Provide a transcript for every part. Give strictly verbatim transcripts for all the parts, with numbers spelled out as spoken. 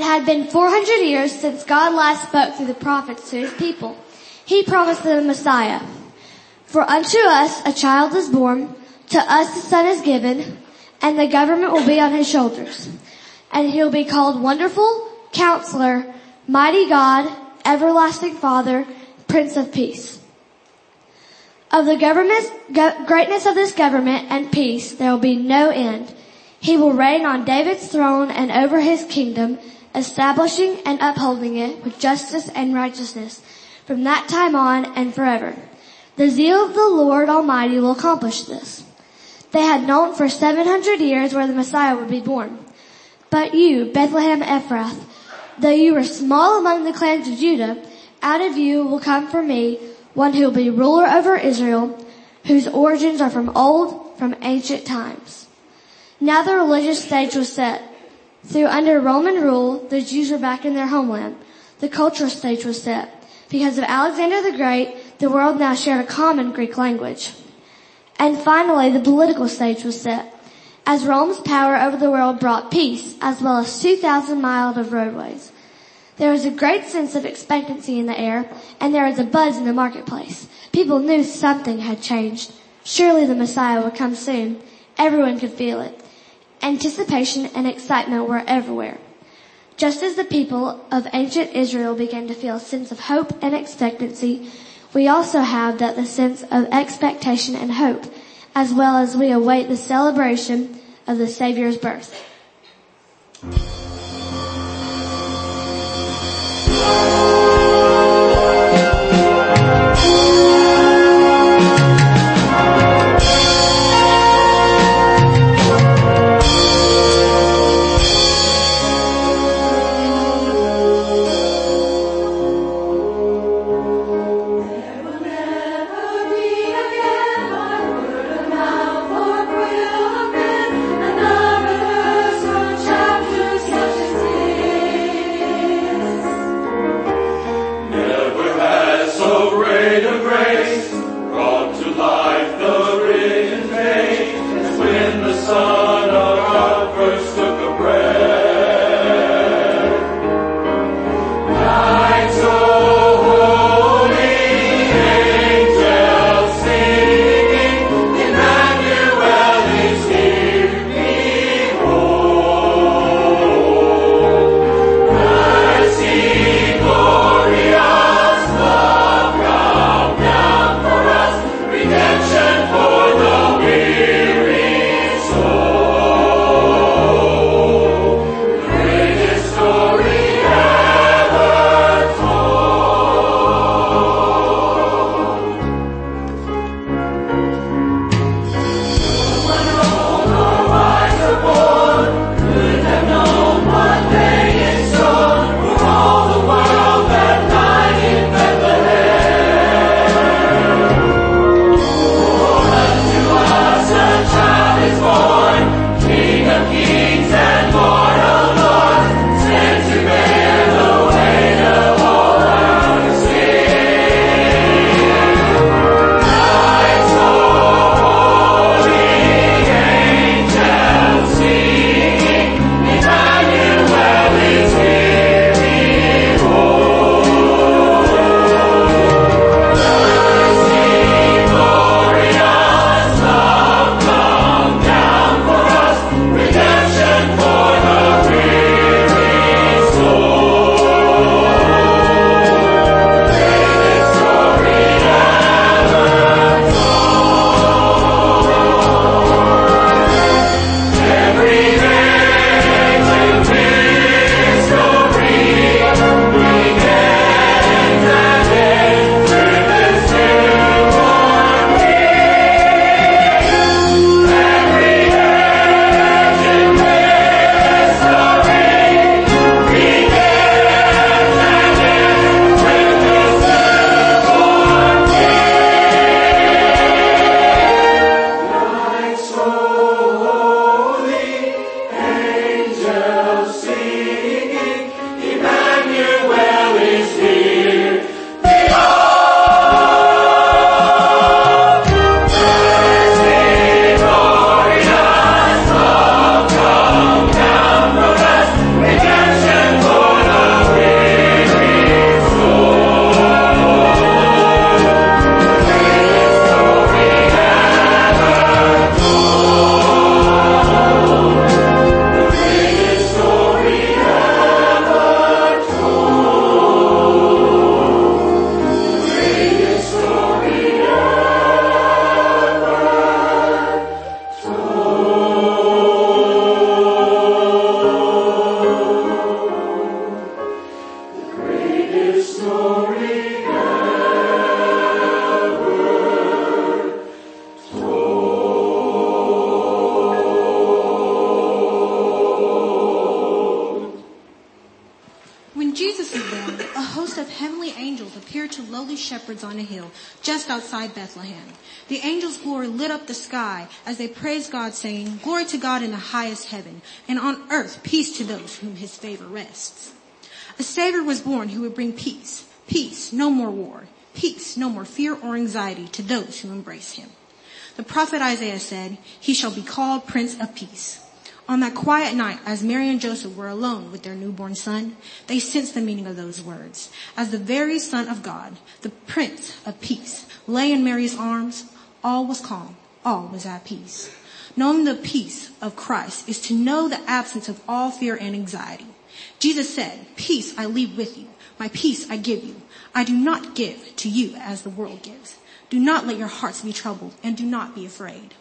had been four hundred years since God last spoke through the prophets to his people. He promised them a Messiah. For unto us a child is born, to us the son is given, and the government will be on his shoulders. And he will be called Wonderful, Counselor, Mighty God, Everlasting Father, Prince of Peace. Of the government, go, greatness of this government and peace there will be no end. He will reign on David's throne and over his kingdom, establishing and upholding it with justice and righteousness from that time on and forever. The zeal of the Lord Almighty will accomplish this. They had known for seven hundred years where the Messiah would be born. But you, Bethlehem Ephrath, though you are small among the clans of Judah, out of you will come for me one who will be ruler over Israel, whose origins are from old, from ancient times. Now the religious stage was set. Through under Roman rule, the Jews were back in their homeland. The cultural stage was set. Because of Alexander the Great, the world now shared a common Greek language. And finally, the political stage was set, as Rome's power over the world brought peace, as well as two thousand miles of roadways. There was a great sense of expectancy in the air, and there was a buzz in the marketplace. People knew something had changed. Surely the Messiah would come soon. Everyone could feel it. Anticipation and excitement were everywhere. Just as the people of ancient Israel began to feel a sense of hope and expectancy, we also have that the sense of expectation and hope, as well as we await the celebration of the Savior's birth. Another appeared to lowly shepherds on a hill just outside Bethlehem. The angel's glory lit up the sky as they praised God, saying, "Glory to God in the highest heaven, and on earth peace to those whom his favor rests." A Savior was born who would bring peace. Peace, no more war. Peace, no more fear or anxiety to those who embrace him. The prophet Isaiah said, "He shall be called Prince of Peace." On that quiet night, as Mary and Joseph were alone with their newborn son, they sensed the meaning of those words. As the very Son of God, the Prince of Peace, lay in Mary's arms, all was calm, all was at peace. Knowing the peace of Christ is to know the absence of all fear and anxiety. Jesus said, "Peace I leave with you, my peace I give you. I do not give to you as the world gives. Do not let your hearts be troubled, and do not be afraid."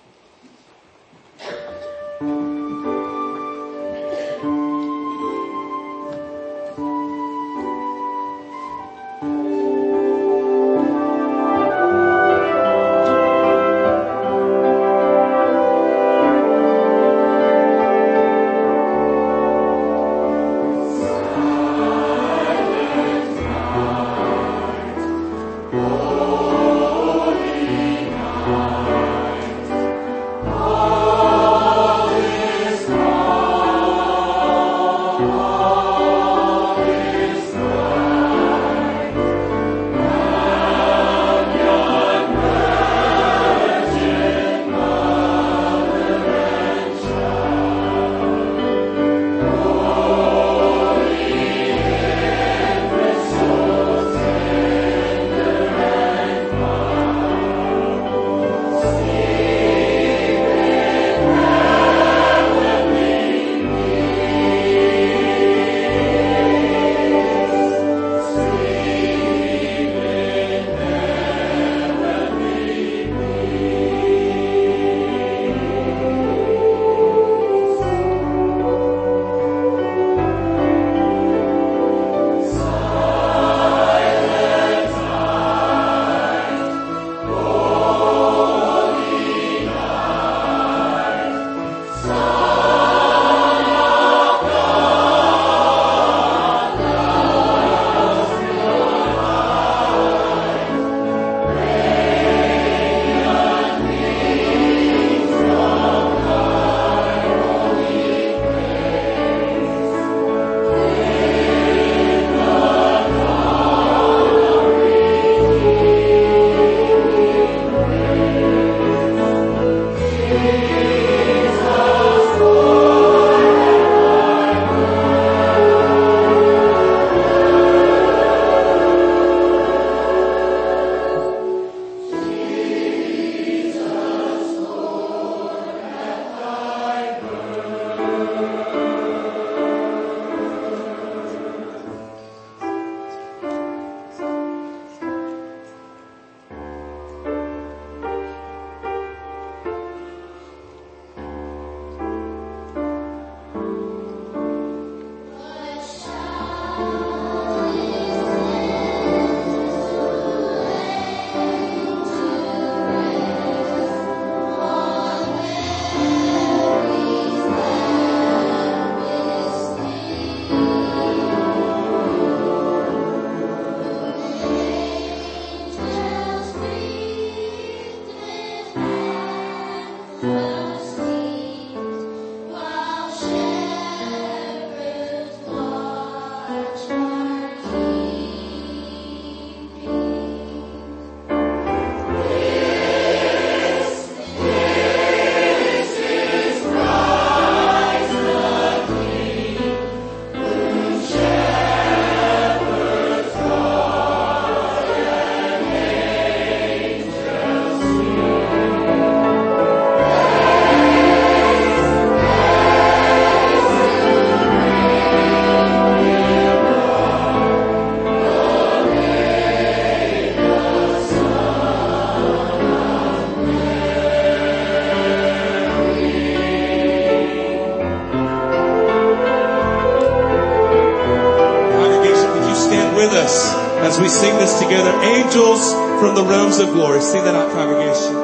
as we sing this together. Angels from the realms of glory. Sing that out, congregation.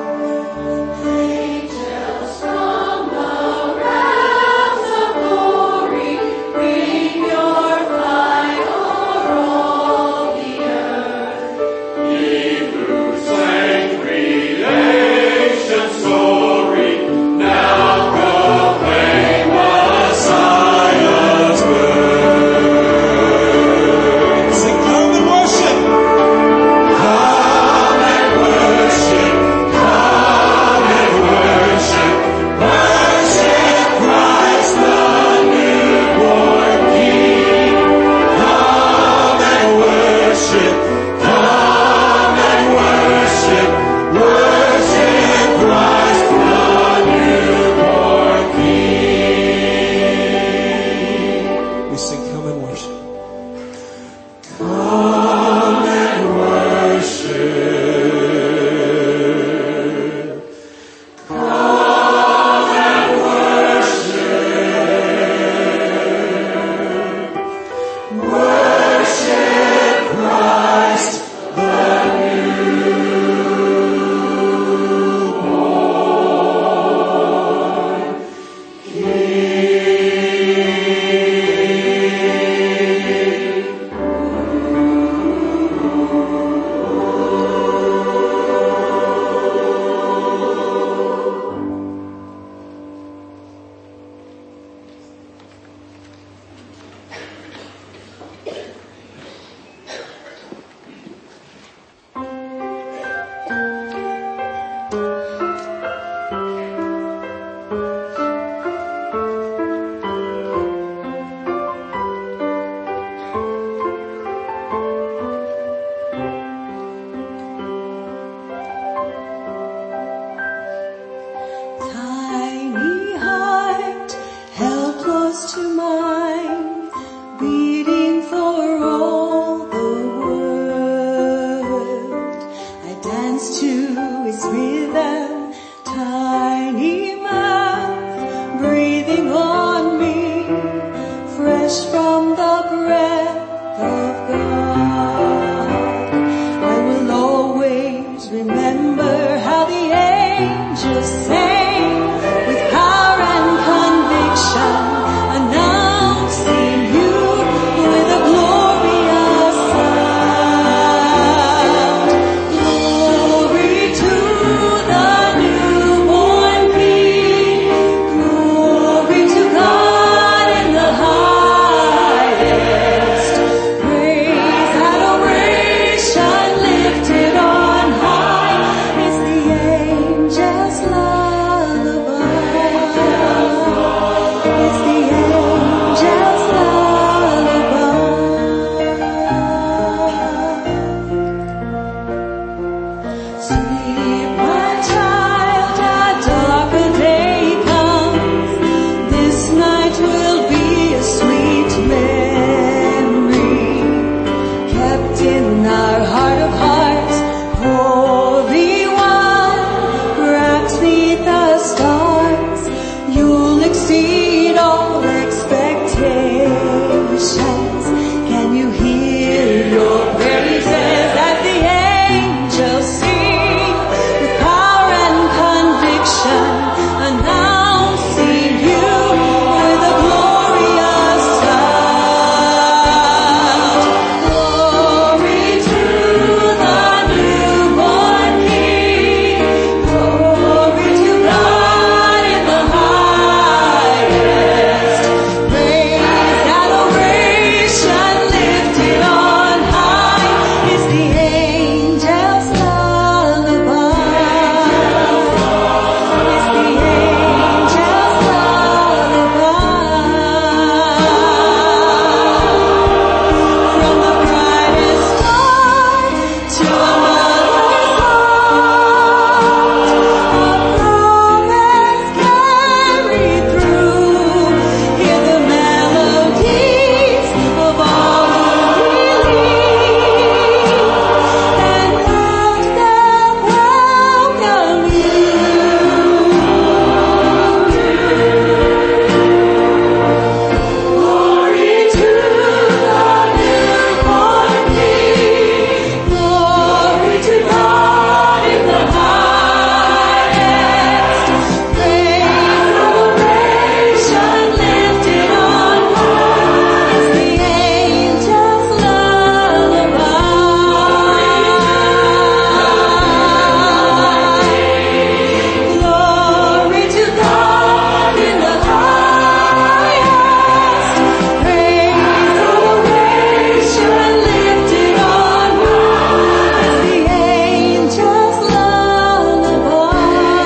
tiny mouth, breathing on me, fresh from the breath of God. I will always remember how the angels sang with power and conviction, announcing you with a glorious sound. Glory to the newborn King, glory to God in the highest, praise, adoration lifted on high is the angels' lullaby. It's the angels' lullaby. Sleep, my child, a darker day comes. This night will be a sweet memory, kept in our heart of hearts. Holy One, wrapped neath the stars, you'll exceed all expectations. Can you hear your praises as the angels sing with power and conviction, announcing you with a glorious sound. Glory to the newborn King, glory to God in the highest, praise, adoration lifted on high is the angels' lullaby. It's the angels' lullaby. From the brightest star to a mother's heart, a promise carried through. Hear the melodies of all who believe, and crowds that welcome you. Glory to the newborn King, glory to God in the highest, praise, adoration lifted on high is the angels' lullaby. Glory to God in the highest, praise, adoration lifted on high is the angels' lullaby.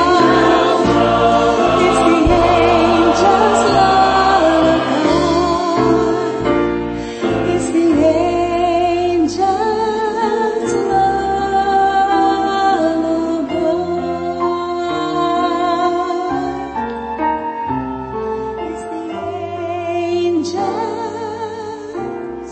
It's the angels' lullaby. It's the angels' lullaby. It's the angels'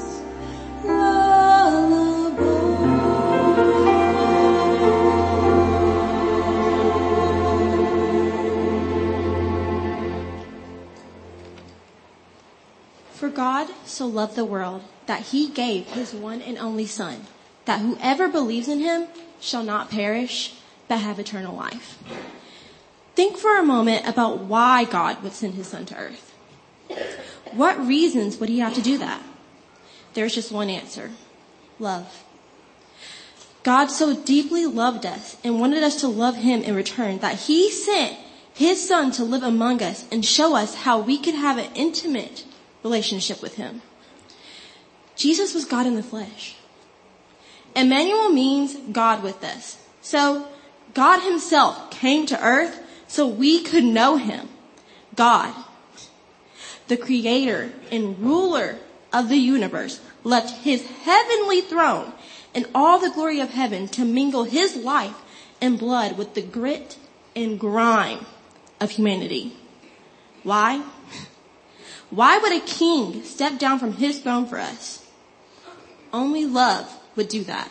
For God so loved the world that he gave his one and only Son, that whoever believes in him shall not perish, but have eternal life. Think for a moment about why God would send his Son to earth. What reasons would he have to do that? There's just one answer: love. God so deeply loved us and wanted us to love him in return that he sent his Son to live among us and show us how we could have an intimate relationship with him. Jesus was God in the flesh. Emmanuel means God with us. So God himself came to earth so we could know him. God, the creator and ruler of the universe, left his heavenly throne and all the glory of heaven to mingle his life and blood with the grit and grime of humanity. Why? Why would a king step down from his throne for us? Only love would do that.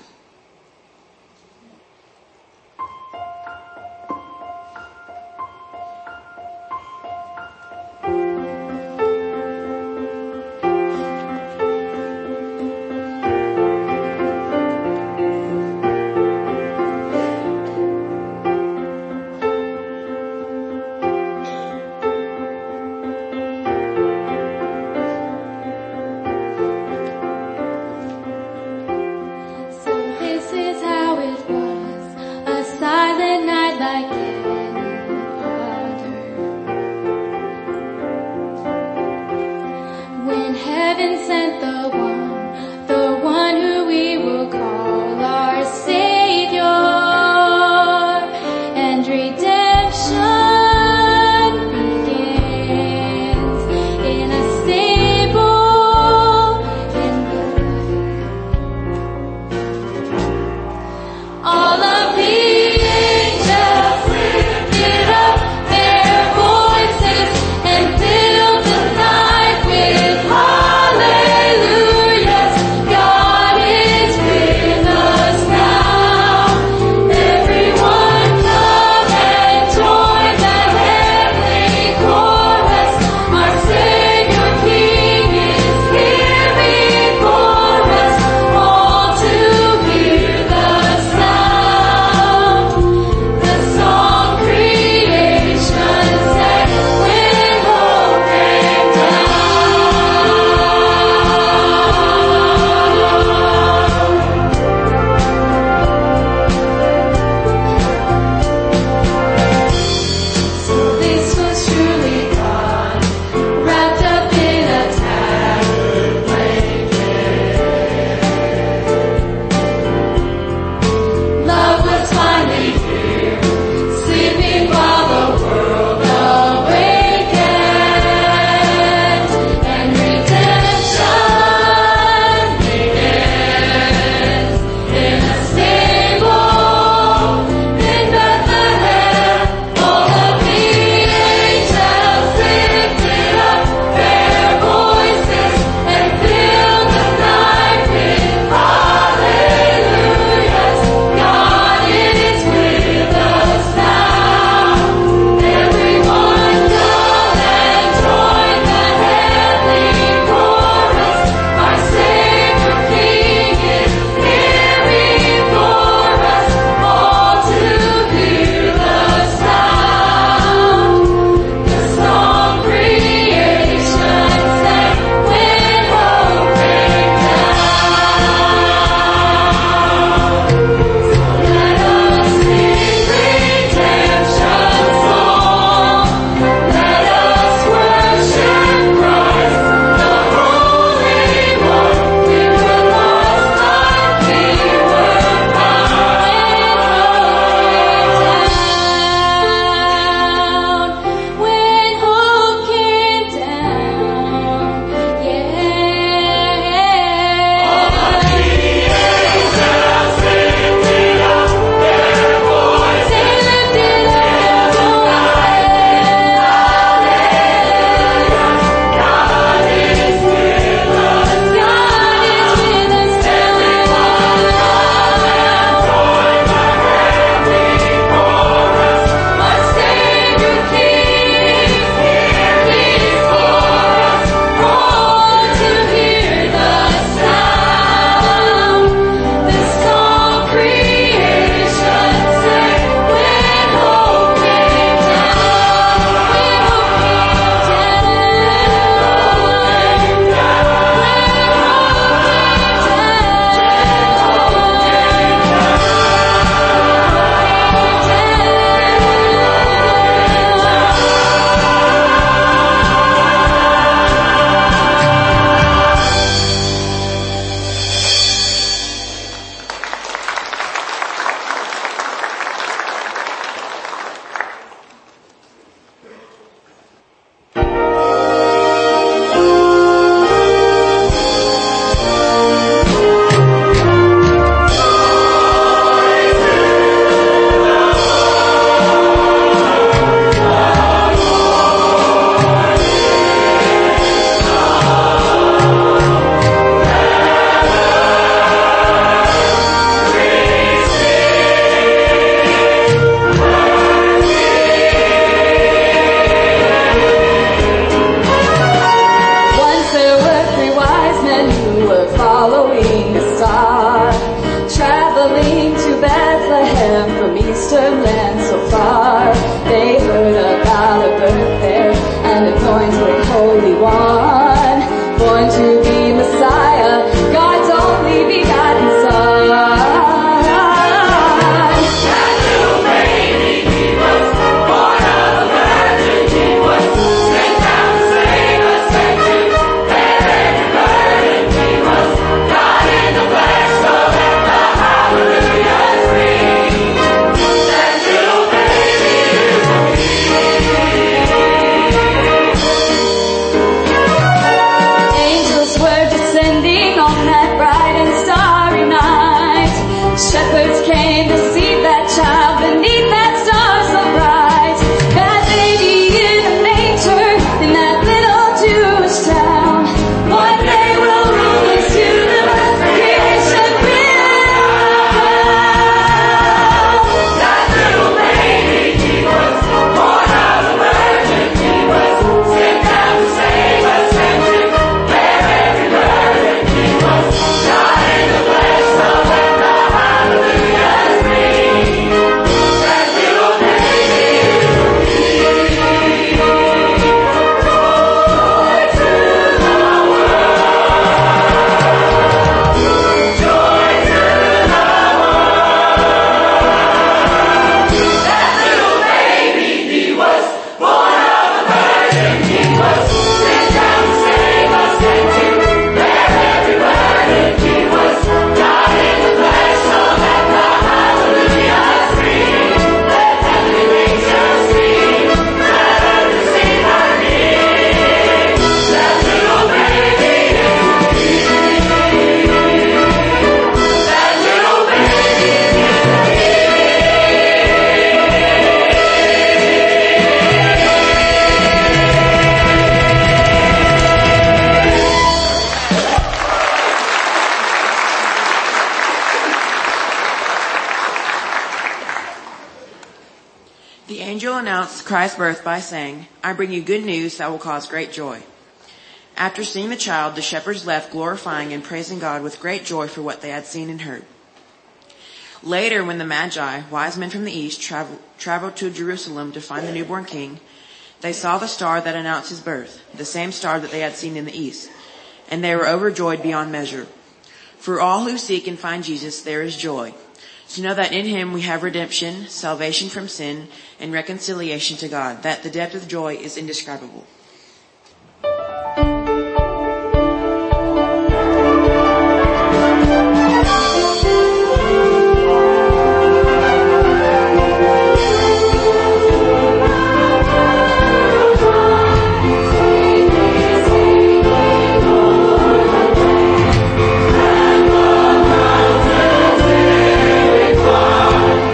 Christ's birth by saying, I bring you good news that will cause great joy. After seeing the child, the shepherds left glorifying and praising God with great joy for what they had seen and heard. Later, when the Magi, wise men from the east, travel, traveled to Jerusalem to find the newborn king, they saw the star that announced his birth, the same star that they had seen in the east, and they were overjoyed beyond measure. For all who seek and find Jesus, there is joy. To know that in him we have redemption, salvation from sin, and reconciliation to God, that the depth of joy is indescribable.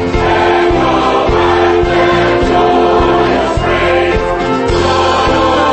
Oh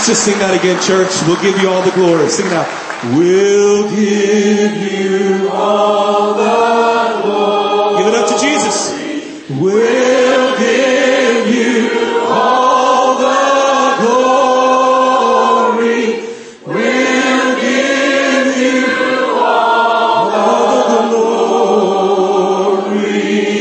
Let's just sing that again, church. We'll give you all the glory. Sing it out. We'll give you all the glory. Give it up to Jesus. We'll give you all the glory. We'll give you all the glory.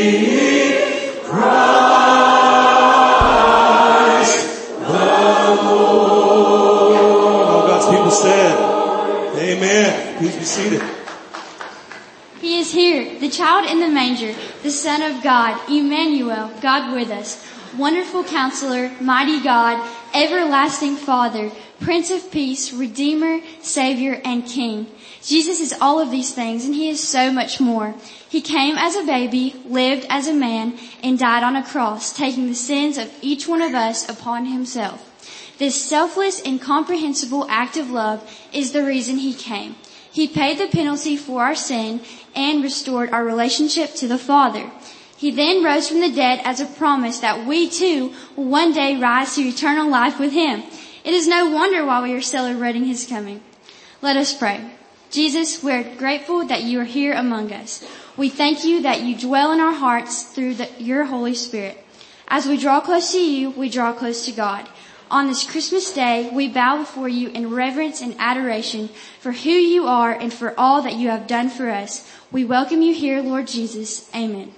Christ the Lord. All God's people said, amen. Please be seated. He is here, the child in the manger, the Son of God, Emmanuel, God with us. Wonderful Counselor, mighty God, everlasting Father, Prince of Peace, Redeemer, Savior, and King. Jesus is all of these things, and He is so much more. He came as a baby, lived as a man, and died on a cross, taking the sins of each one of us upon Himself. This selfless, incomprehensible act of love is the reason He came. He paid the penalty for our sin and restored our relationship to the Father. He then rose from the dead as a promise that we too will one day rise to eternal life with Him. It is no wonder why we are celebrating His coming. Let us pray. Jesus, we're grateful that you are here among us. We thank you that you dwell in our hearts through the, your Holy Spirit. As we draw close to you, we draw close to God. On this Christmas day, we bow before you in reverence and adoration for who you are and for all that you have done for us. We welcome you here, Lord Jesus. Amen.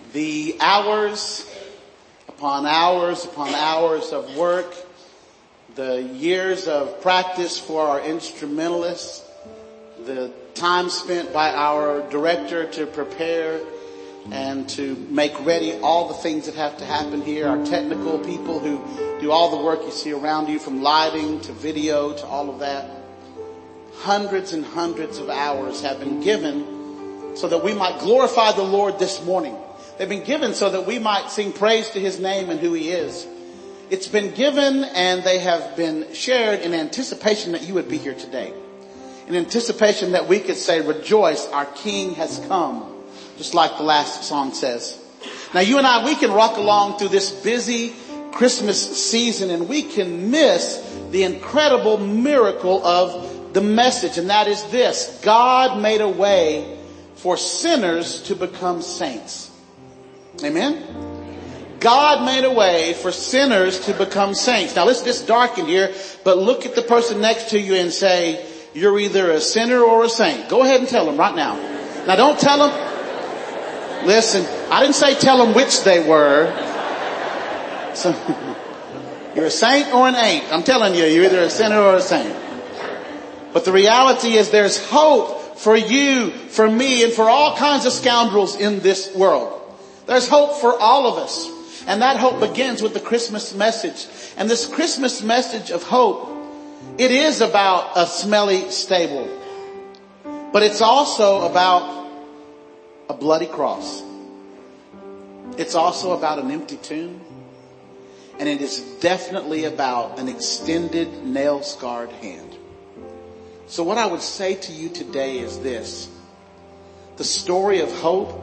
The hours upon hours upon hours of work, the years of practice for our instrumentalists, the time spent by our director to prepare and to make ready all the things that have to happen here, our technical people who do all the work you see around you, from lighting to video to all of that. Hundreds and hundreds of hours have been given so that we might glorify the Lord this morning. They've been given so that we might sing praise to his name and who he is. It's been given and they have been shared in anticipation that you would be here today. In anticipation that we could say, rejoice, our King has come. Just like the last song says. Now you and I, we can rock along through this busy Christmas season and we can miss the incredible miracle of the message. And that is this: God made a way for sinners to become saints. Amen? God made a way for sinners to become saints. Now listen, it's dark in here, but look at the person next to you and say, you're either a sinner or a saint. Go ahead and tell them right now. Now don't tell them. Listen, I didn't say tell them which they were. So, you're a saint or an ain't. I'm telling you, you're either a sinner or a saint. But the reality is there's hope for you, for me, and for all kinds of scoundrels in this world. There's hope for all of us. And that hope begins with the Christmas message. And this Christmas message of hope, it is about a smelly stable. But it's also about a bloody cross. It's also about an empty tomb. And it is definitely about an extended nail-scarred hand. So what I would say to you today is this. The story of hope,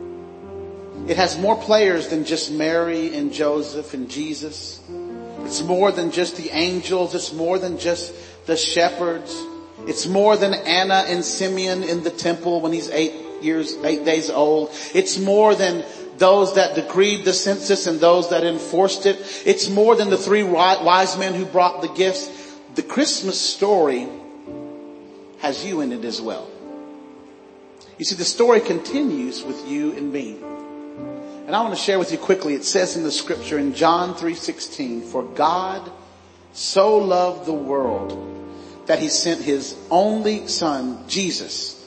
it has more players than just Mary and Joseph and Jesus. It's more than just the angels. It's more than just the shepherds. It's more than Anna and Simeon in the temple when he's eight years, eight days old. It's more than those that decreed the census and those that enforced it. It's more than the three wise men who brought the gifts. The Christmas story has you in it as well. You see, the story continues with you and me. And I want to share with you quickly, it says in the scripture in John three sixteen, for God so loved the world that he sent his only son, Jesus.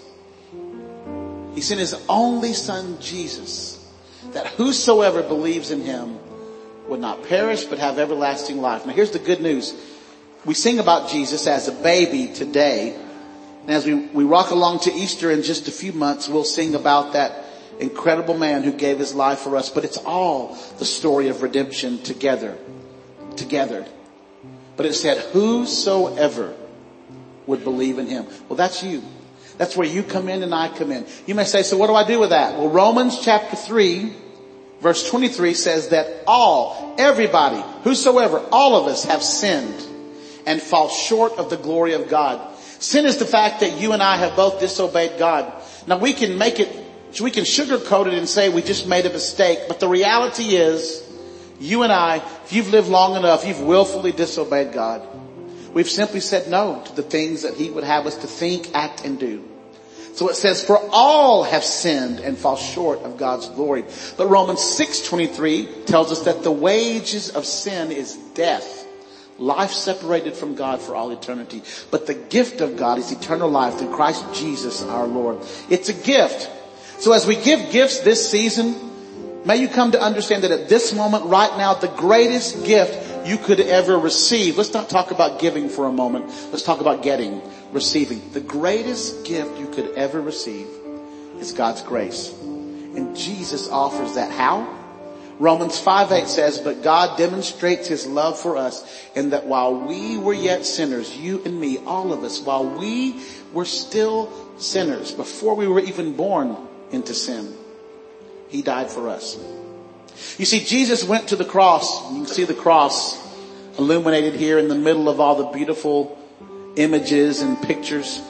He sent his only son, Jesus, that whosoever believes in him would not perish but have everlasting life. Now here's the good news. We sing about Jesus as a baby today. And as we, we rock along to Easter in just a few months, we'll sing about that incredible man who gave his life for us. But it's all the story of redemption together. Together. But it said, whosoever would believe in him. Well, that's you. That's where you come in and I come in. You may say, so what do I do with that? Well, Romans chapter three, verse twenty-three says that all, everybody, whosoever, all of us have sinned and fall short of the glory of God. Sin is the fact that you and I have both disobeyed God. Now we can make it, we can sugarcoat it and say we just made a mistake. But the reality is, you and I, if you've lived long enough, you've willfully disobeyed God. We've simply said no to the things that he would have us to think, act, and do. So it says, for all have sinned and fall short of God's glory. But Romans six twenty-three tells us that the wages of sin is death. Life separated from God for all eternity. But the gift of God is eternal life through Christ Jesus our Lord. It's a gift. So as we give gifts this season, may you come to understand that at this moment right now, the greatest gift you could ever receive. Let's not talk about giving for a moment. Let's talk about getting, receiving. The greatest gift you could ever receive is God's grace. And Jesus offers that. How? Romans five eight says, but God demonstrates his love for us in that while we were yet sinners, you and me, all of us, while we were still sinners, before we were even born into sin, he died for us. You see, Jesus went to the cross. You can see the cross illuminated here in the middle of all the beautiful images and pictures.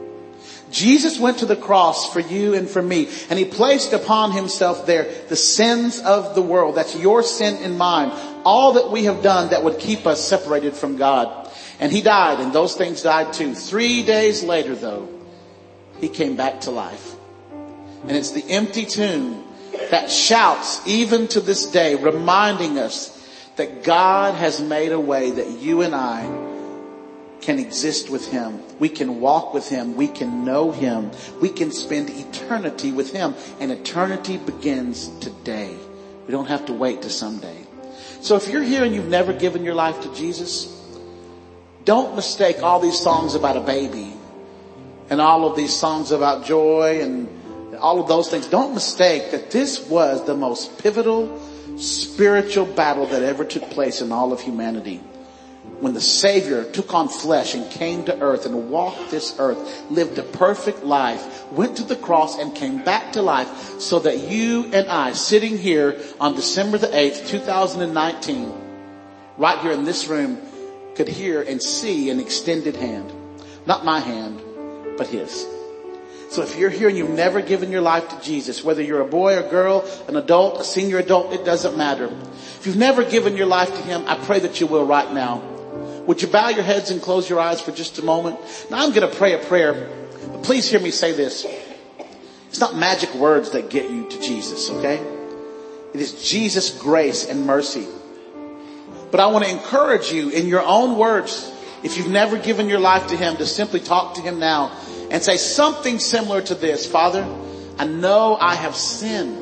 Jesus went to the cross for you and for me, and he placed upon himself there the sins of the world. That's your sin and mine. All that we have done that would keep us separated from God. And he died, and those things died too. Three days later, though, he came back to life. And it's the empty tomb that shouts even to this day, reminding us that God has made a way that you and I can exist with him. We can walk with him. We can know him. We can spend eternity with him. And eternity begins today. We don't have to wait to someday. So if you're here and you've never given your life to Jesus, don't mistake all these songs about a baby and all of these songs about joy and all of those things. Don't mistake that this was the most pivotal spiritual battle that ever took place in all of humanity. When the Savior took on flesh and came to earth and walked this earth, lived a perfect life, went to the cross and came back to life so that you and I, sitting here on December the eighth, two thousand nineteen, right here in this room, could hear and see an extended hand. Not my hand, but his. So if you're here and you've never given your life to Jesus, whether you're a boy or girl, an adult, a senior adult, it doesn't matter. If you've never given your life to him, I pray that you will right now. Would you bow your heads and close your eyes for just a moment? Now I'm going to pray a prayer, but please hear me say this. It's not magic words that get you to Jesus, okay? It is Jesus' grace and mercy. But I want to encourage you in your own words, if you've never given your life to him, to simply talk to him now and say something similar to this. Father, I know I have sinned.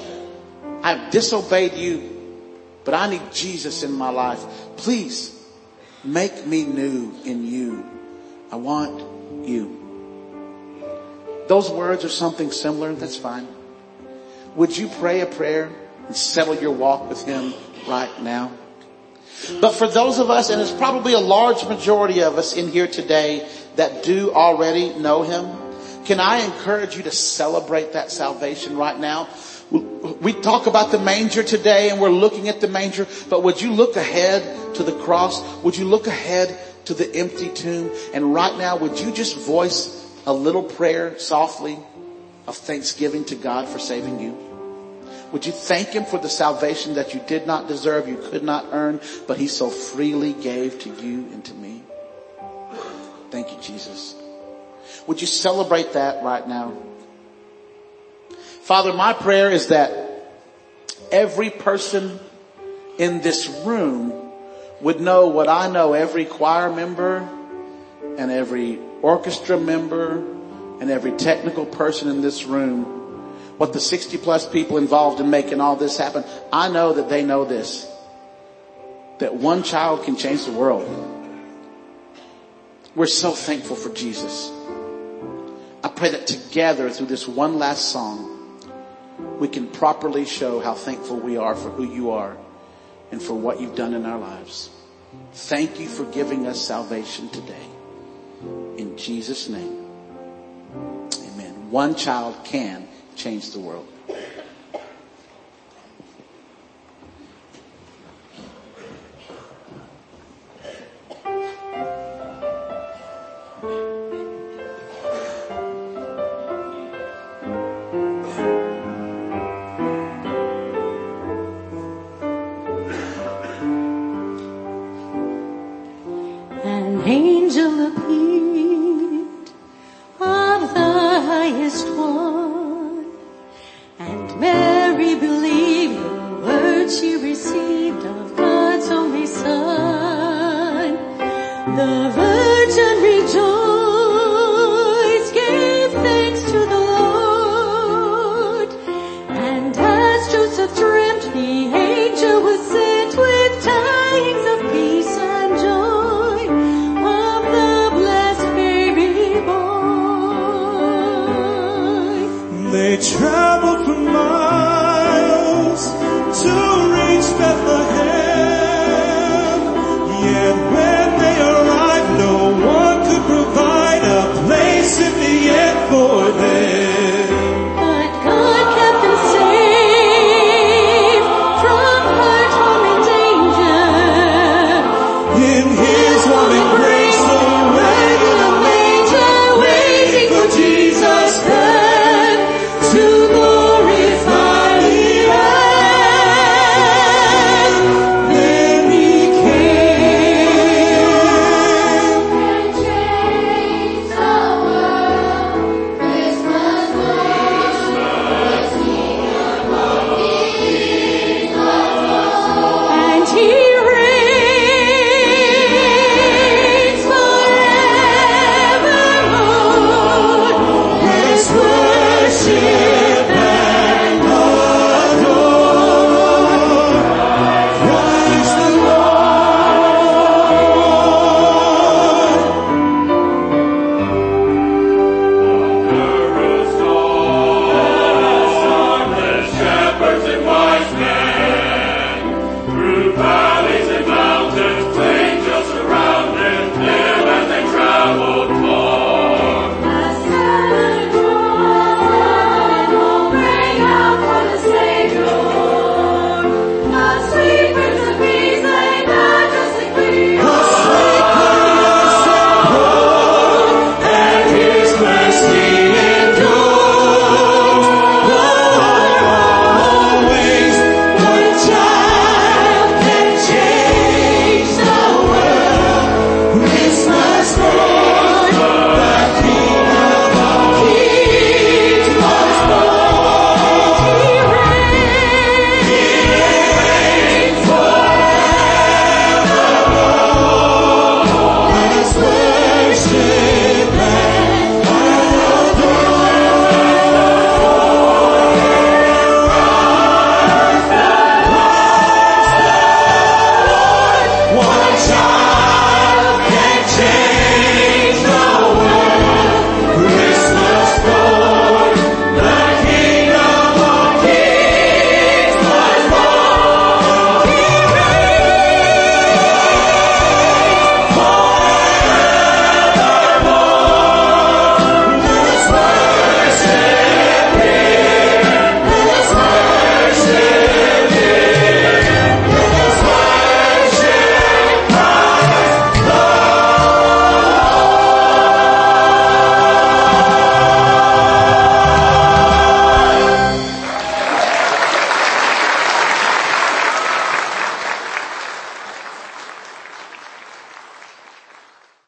I have disobeyed you, but I need Jesus in my life. Please make me new in you. I want you. Those words are something similar. That's fine. Would you pray a prayer and settle your walk with him right now? But for those of us, and it's probably a large majority of us in here today that do already know him, can I encourage you to celebrate that salvation right now? We talk about the manger today and we're looking at the manger, but would you look ahead to the cross? Would you look ahead to the empty tomb? And right now, would you just voice a little prayer softly of thanksgiving to God for saving you? Would you thank him for the salvation that you did not deserve, you could not earn, but he so freely gave to you and to me? Thank you, Jesus. Would you celebrate that right now? Father, my prayer is that every person in this room would know what I know every choir member and every orchestra member and every technical person in this room, what the sixty plus people involved in making all this happen, I know that they know this, that one child can change the world. We're so thankful for Jesus. I pray that together through this one last song, we can properly show how thankful we are for who you are and for what you've done in our lives. Thank you for giving us salvation today. In Jesus' name, amen. One child can change the world. An angel appeared of the highest one, and Mary believed the word she received of God's only Son. The